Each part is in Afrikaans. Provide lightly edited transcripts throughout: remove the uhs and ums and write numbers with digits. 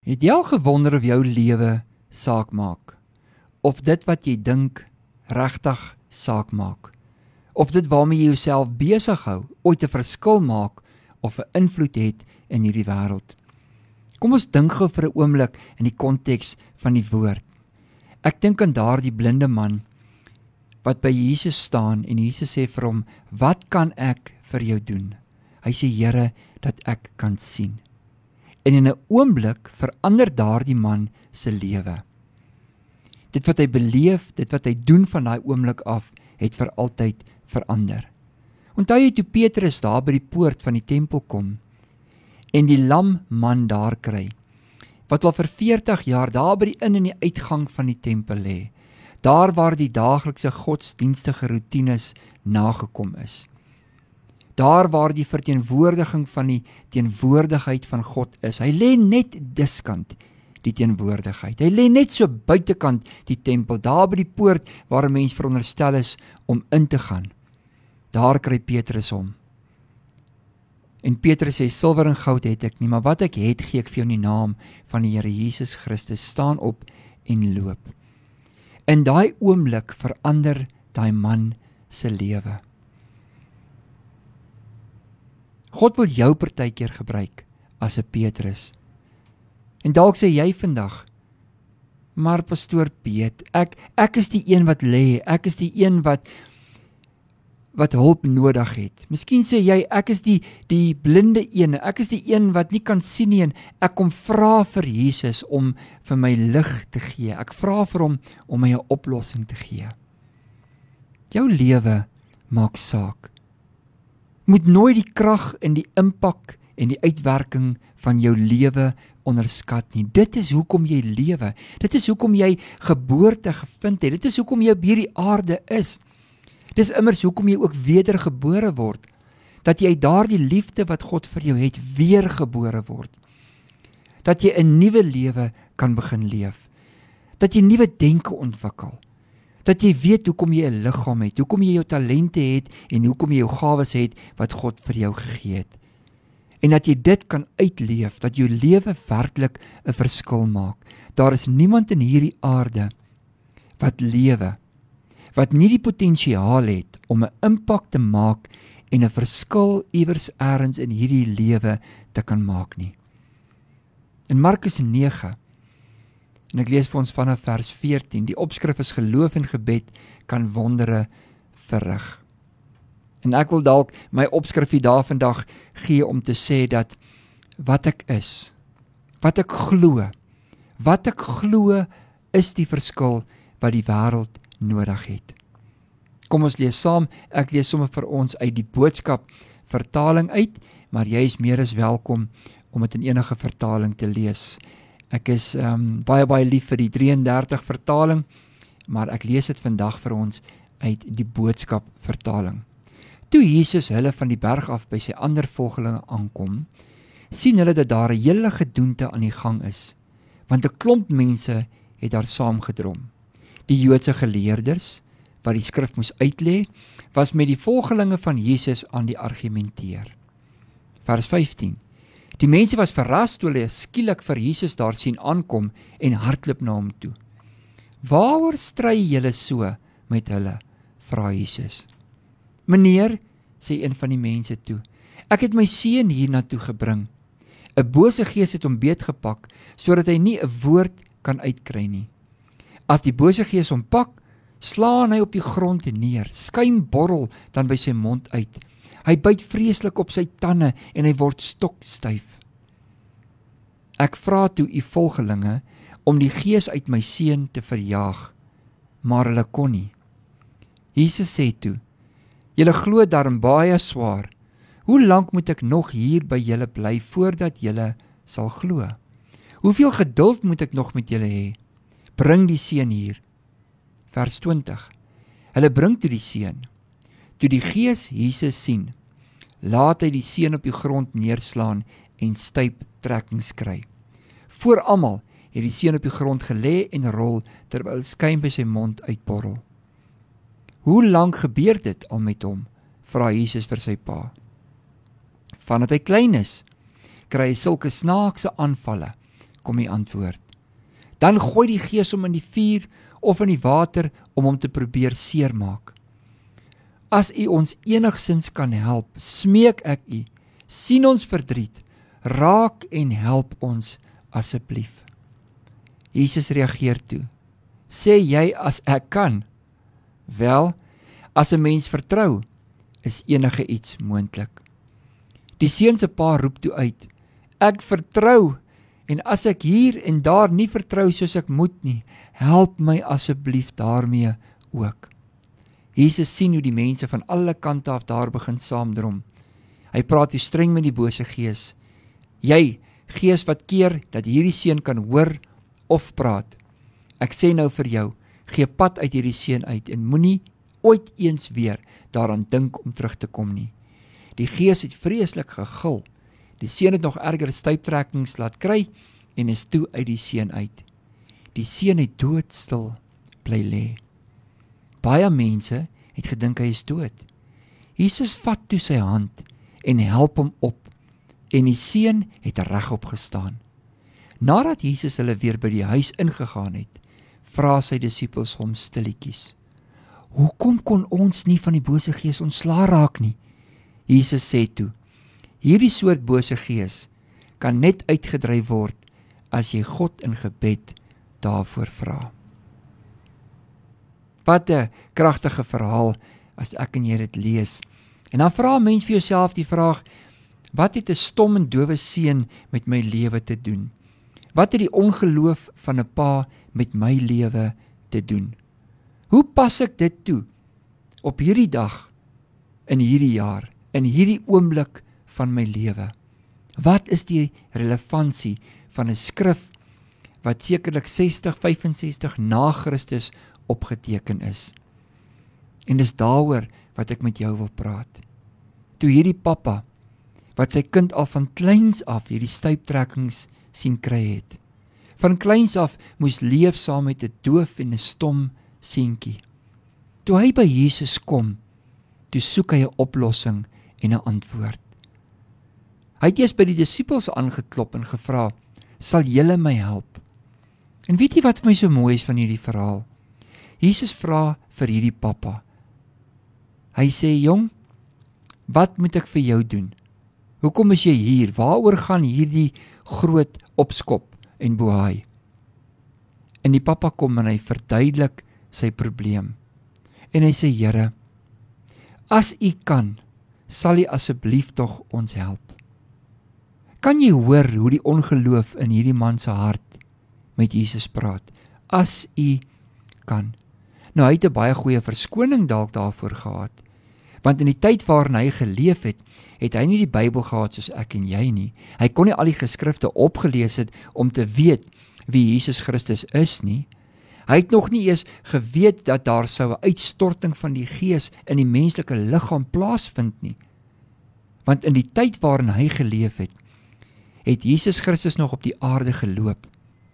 Het jy al gewonder of jou lewe saak maak? Of dit wat jy dink regtig saak maak? Of dit waarmee jy jouself besig hou ooit 'n verskil maak of 'n invloed het in hierdie wêreld? Kom ons dink gou vir 'n oomblik in die konteks van die woord. Ek dink aan daardie blinde man wat by Jesus staan en Jesus sê vir hom, "Wat kan ek vir jou doen?" Hy sê, "Here, dat ek kan sien." En in 'n oomblik verander daardie man se lewe. Dit wat hy beleef, dit wat hy doen van daai oomblik af, het vir altyd verander. Onthou jy toe Petrus daar by die poort van die tempel kom en die lam man daar kry, wat al vir 40 jaar daar by die in- en die uitgang van die tempel lê, daar waar die daaglikse godsdienstige roetines nagekom is. Daar waar die verteenwoordiging van die teenwoordigheid van God is. Hy lê net diskant die teenwoordigheid. Hy lê net so buitekant die tempel, daar by die poort waar 'n mens veronderstel is om in te gaan. Daar kry Petrus hom. En Petrus sê, "Silwer en goud het ek nie, maar wat ek het, gee ek vir jou in die naam van die Here Jesus Christus. Staan op en loop." In daai oomblik verander daai man se lewe. God wil jou partykeer gebruik as 'n Petrus. En dalk sê jy vandag, "Maar pastoor Piet, ek is die een wat lê, ek is die een wat hulp nodig het." Miskien sê jy, "Ek is die blinde een, ek is die een wat nie kan sien nie en ek kom vra vir Jesus om vir my lig te gee. Ek vra vir hom om my 'n oplossing te gee." Jou lewe maak saak. Moet nooit die krag en die impak en die uitwerking van jou lewe onderskat nie. Dit is hoekom jy lewe. Dit is hoekom jy geboorte gevind het. Dit is hoekom jy op hierdie aarde is. Dis immers hoekom jy ook wedergebore word. Dat jy uit daardie liefde wat God vir jou het, weergebore word. Dat jy 'n nuwe lewe kan begin leef. Dat jy nuwe denke ontwikkel. Dat jy weet hoekom jy 'n liggaam het, hoekom jy jou talente het en hoekom jy jou gawes het wat God vir jou gegee het. En dat jy dit kan uitleef, dat jou lewe werklik 'n verskil maak. Daar is niemand in hierdie aarde wat lewe, wat nie die potensiaal het om 'n impak te maak en 'n verskil iewers elders in hierdie lewe te kan maak nie. In Markus 9, en ek lees vir ons vanaf vers 14, die opskrif is geloof en gebed kan wondere verrig. En ek wil dalk my opskrif hier daar vandag gee om te sê dat wat ek is, wat ek glo is die verskil wat die wêreld nodig het. Kom ons lees saam, ek lees sommer vir ons uit die Boodskap vertaling uit, maar jy is meer as welkom om dit in enige vertaling te lees. Ek is baie lief vir die 33 vertaling, maar ek lees dit vandag vir ons uit die Boodskap vertaling. Toe Jesus hulle van die berg af by sy ander volgelinge aankom, sien hulle dat daar 'n hele gedoente aan die gang is, want 'n klomp mense het daar saamgedrom. Die Joodse geleerders, wat die skrif moes uitlê, was met die volgelinge van Jesus aan die argumenteer. Vers 15. Die mense was verras toe hulle skielik vir Jesus daar sien aankom en hardloop na hom toe. "Waaroor stry julle so met hulle?" vra Jesus. "Meneer," sê een van die mense toe, "ek het my seun hiernatoe gebring. 'n Bose gees het hom beetgepak, sodat hy nie 'n woord kan uitkry nie. As die bose gees hom pak, slaan hy op die grond neer, skuim borrel dan by sy mond uit. Hy byt vreeslik op sy tande en hy word stokstyf. Ek vra toe u volgelinge om die gees uit my seun te verjaag, maar hulle kon nie." Jesus sê toe, "Julle glo daarom baie swaar. Hoe lank moet ek nog hier by julle bly voordat julle sal glo? Hoeveel geduld moet ek nog met julle hê? Bring die seun hier." Vers 20. Hulle bring toe die seun. Toe die gees Jesus sien, laat hy die seun op die grond neerslaan en stuiptrekkings kry. Voor almal het die seun op die grond gelê en rol terwyl skuim by sy mond uitborrel. "Hoe lank gebeur dit al met hom?" vra Jesus vir sy pa. "Vandat hy klein is, kry hy sulke snaakse aanvalle. kom die antwoord. Dan gooi die Gees hom in die vuur of in die water om hom te probeer seermaak. As U ons enigsins kan help, smeek ek U, sien ons verdriet, raak en help ons asseblief. Jesus reageer toe, sê jy as ek kan? Wel, as 'n mens vertrou, is enige iets moontlik. Die seun se pa roep toe uit, ek vertrou, en as ek hier en daar nie vertrou soos ek moet nie, help my asseblief daarmee ook. Jesus sien hoe die mense van alle kante af daar begin saamdrom. Hy praat weer streng met die bose gees. Jy, gees wat keer dat hierdie seun kan hoor of praat. Ek sê nou vir jou, gee pad uit hierdie seun uit en moenie ooit eens weer daaraan dink om terug te kom nie. Die gees het vreeslik gegil. Die seun het nog erger stuiptrekkings laat kry en is toe uit die seun uit. Die seun het doodstil bly lê. Baie mense het gedink hy is dood. Jesus vat toe sy hand en help hom op en die seun het regop gestaan. Nadat Jesus hulle weer by die huis ingegaan het, vra sy disippels hom stilletjies, hoekom kon ons nie van die bose gees ontslaa raak nie? Jesus sê toe, hierdie soort bose gees kan net uitgedryf word as jy God in gebed daarvoor vra. Wat 'n kragtige verhaal as ek en jy dit lees. En dan vra 'n mens vir jouself die vraag, wat het 'n stom en dowe seun met my lewe te doen? Wat het die ongeloof van 'n pa met my lewe te doen? Hoe pas ek dit toe op hierdie dag, in hierdie jaar, in hierdie oomblik van my lewe? Wat is die relevantie van 'n skrif wat sekerlik 60, 65 na Christus opgeteken is? En dis daaroor wat ek met jou wil praat. Toe hierdie pappa, wat sy kind al van kleins af hierdie stuiptrekkings sien kry het, van kleins af moes leef saam met 'n doof en 'n stom seentjie. Toe hy by Jesus kom, toe soek hy 'n oplossing en 'n antwoord. Hy het eers by die disippels aangeklop en gevra, sal julle my help? En weet jy wat vir my so mooi is van hierdie verhaal? Jesus vra vir hierdie pappa. Hy sê, jong, wat moet ek vir jou doen? Hoekom is jy hier? Waaroor gaan hierdie groot opskop en bohaai? En die pappa kom en hy verduidelik sy probleem. En hy sê, Here, as U kan, sal U asseblief tog ons help. Kan jy hoor hoe die ongeloof in hierdie man se hart met Jesus praat? As U kan. Nou, hy het 'n baie goeie verskoning dalk daarvoor gehad. Want in die tyd waarin hy geleef het, het hy nie die Bybel gehad soos ek en jy nie. Hy kon nie al die geskrifte opgelees het om te weet wie Jesus Christus is nie. Hy het nog nie eens geweet dat daar sou 'n uitstorting van die Gees in die menslike liggaam plaasvind nie. Want in die tyd waarin hy geleef het, het Jesus Christus nog op die aarde geloop.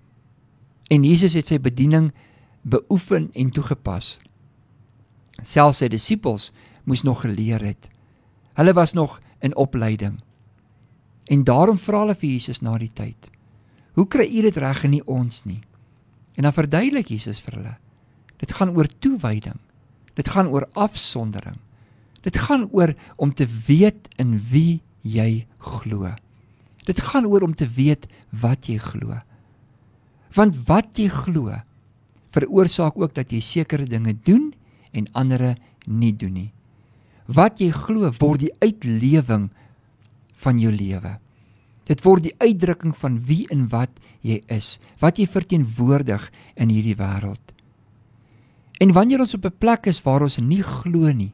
En Jesus het sy bediening beoefen en toegepas. Selfs sy disippels moes nog geleer het. Hulle was nog in opleiding. En daarom vra hulle vir Jesus na die tyd, hoe kry U dit reg en nie ons nie? En dan verduidelik Jesus vir hulle, dit gaan oor toewyding, dit gaan oor afsondering, dit gaan oor om te weet in wie jy glo. Dit gaan oor om te weet wat jy glo. Want wat jy glo, veroorsaak ook dat jy sekere dinge doen en ander nie doen nie. Wat jy glo word die uitlewing van jou lewe. Dit word die uitdrukking van wie en wat jy is, wat jy verteenwoordig in hierdie wêreld. En wanneer ons op 'n plek is waar ons nie glo nie,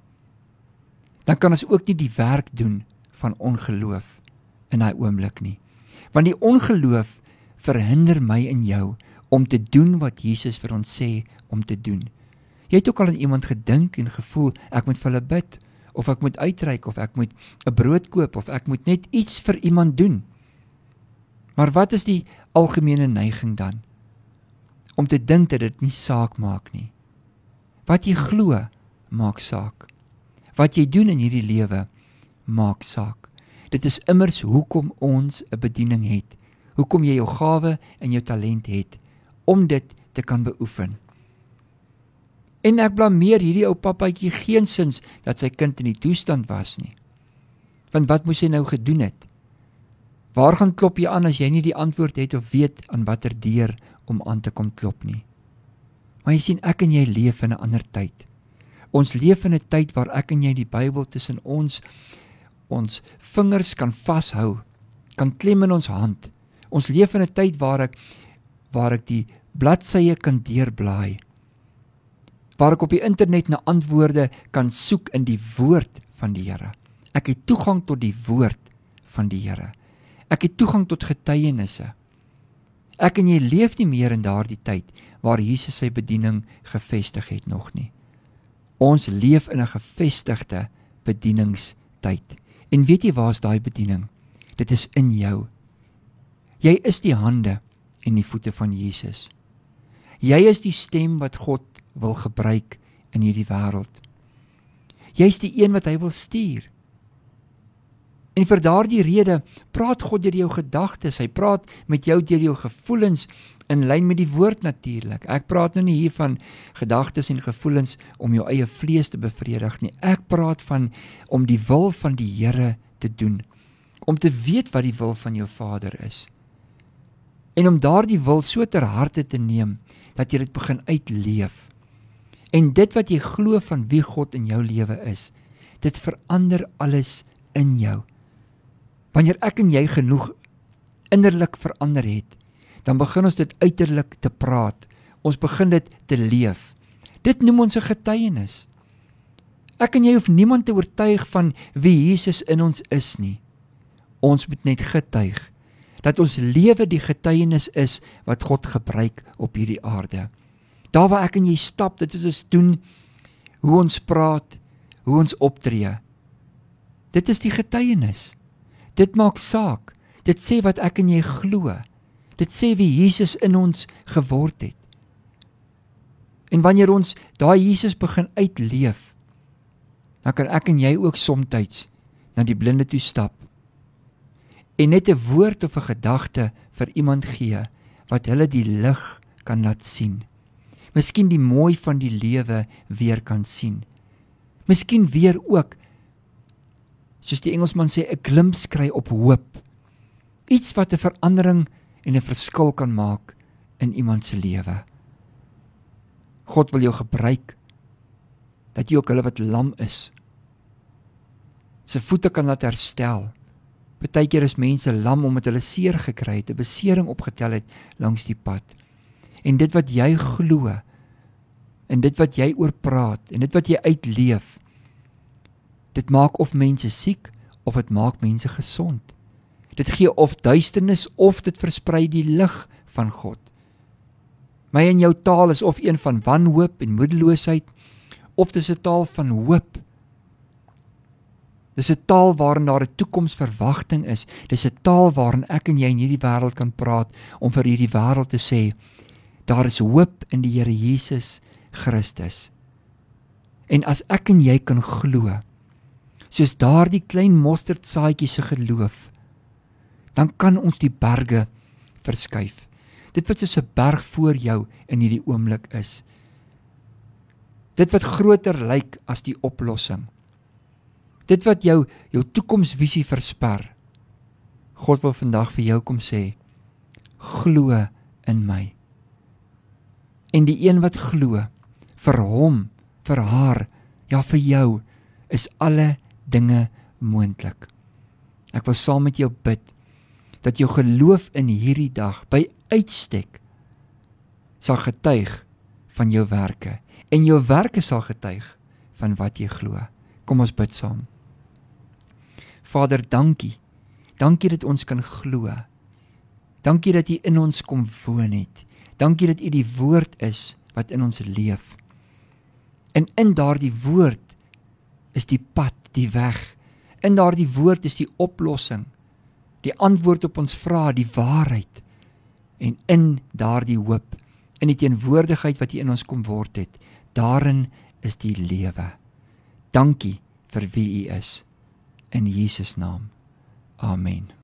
dan kan ons ook nie die werk doen van ongeloof in daai oomblik nie. Want die ongeloof verhinder my en jou om te doen wat Jesus vir ons sê om te doen. Jy het ook al aan iemand gedink en gevoel, ek moet vir hulle bid, of ek moet uitreik, of ek moet 'n brood koop, of ek moet net iets vir iemand doen. Maar wat is die algemene neiging dan? Om te dink dat dit nie saak maak nie. Wat jy glo, maak saak. Wat jy doen in hierdie lewe, maak saak. Dit is immers hoekom ons 'n bediening het, hoekom jy jou gawe en jou talent het, om dit te kan beoefen. En ek blameer hierdie ou papaatjie geensins dat sy kind in die toestand was nie. Want wat moes hy nou gedoen het? Waar gaan klop jy aan as jy nie die antwoord het of weet aan watter deur om aan te kom klop nie? Maar jy sien, ek en jy leef in 'n ander tyd. Ons leef in 'n tyd waar ek en jy die Bybel tussen ons vingers kan vashou, kan klem in ons hand. Ons leef in 'n tyd waar ek die bladsye kan deurblaai, waar ek op die internet na antwoorde kan soek in die woord van die Here. Ek het toegang tot die woord van die Here. Ek het toegang tot getuienisse. Ek en jy leef nie meer in daardie tyd waar Jesus sy bediening gevestig het nog nie. Ons leef in 'n gevestigde bedieningstyd. En weet jy waar is daai bediening? Dit is in jou. Jy is die hande en die voete van Jesus. Jy is die stem wat God wil gebruik in hierdie wêreld. Jy is die een wat hy wil stuur. En vir daardie rede praat God deur jou gedagtes, hy praat met jou deur jou gevoelens in lyn met die woord natuurlik. Ek praat nou nie hier van gedagtes en gevoelens om jou eie vlees te bevredig nie. Ek praat van om die wil van die Here te doen, om te weet wat die wil van jou Vader is. En om daardie wil so ter harte te neem, dat jy dit begin uitleef. En dit wat jy glo van wie God in jou lewe is, dit verander alles in jou. Wanneer ek en jy genoeg innerlik verander het, dan begin ons dit uiterlik te praat. Ons begin dit te leef. Dit noem ons 'n getuienis. Ek en jy hoef niemand te oortuig van wie Jesus in ons is nie. Ons moet net getuig dat ons lewe die getuienis is wat God gebruik op hierdie aarde. Daar waar ek en jy stap, dit is ons doen, hoe ons praat, hoe ons optree. Dit is die getuienis. Dit maak saak. Dit sê wat ek en jy glo. Dit sê wie Jesus in ons geword het. En wanneer ons daai Jesus begin uitleef, dan kan ek en jy ook somtyds na die blinde toe stap en net 'n woord of 'n gedagte vir iemand gee wat hulle die lig kan laat sien. Miskien die mooi van die lewe weer kan sien. Miskien weer ook, soos die Engelsman sê, 'n glimpse kry op hoop. Iets wat 'n verandering en 'n verskil kan maak in iemand se lewe. God wil jou gebruik, dat jy ook hulle wat lam is, sy voete kan laat herstel. Partykeer is mense lam omdat hulle seer gekry het, 'n besering opgetel het langs die pad. En dit wat jy glo, en dit wat jy oor praat, en dit wat jy uitleef, dit maak of mense siek, of dit maak mense gesond. Dit gee of duisternis, of dit versprei die lig van God. My en jou taal is of een van wanhoop en moedeloosheid, of dis 'n taal van hoop. Dis 'n taal waarin daar 'n toekomsverwagting is. Dis 'n taal waarin ek en jy in hierdie wêreld kan praat, om vir hierdie wêreld te sê, daar is hoop in die Here Jesus Christus. En as ek en jy kan glo, soos daardie klein mosterdsaadjie se geloof, dan kan ons die berge verskuif. Dit wat soos 'n berg voor jou in hierdie oomblik is. Dit wat groter lyk as die oplossing. Dit wat jou toekomsvisie versper. God wil vandag vir jou kom sê, glo in my. En die een wat glo, vir hom, vir haar, ja vir jou, is alle dinge moontlik. Ek wil saam met jou bid, dat jou geloof in hierdie dag by uitstek sal getuig van jou werke, en jou werke sal getuig van wat jy glo. Kom ons bid saam. Vader, dankie. Dankie dat ons kan glo. Dankie dat U in ons kom woon het. Dankie dat U die woord is wat in ons leef. En in daardie woord is die pad, die weg. In daardie woord is die oplossing, die antwoord op ons vrae, die waarheid. En in daardie hoop, in die teenwoordigheid wat U in ons kom word het, daarin is die lewe. Dankie vir wie U is. In Jesus naam. Amen.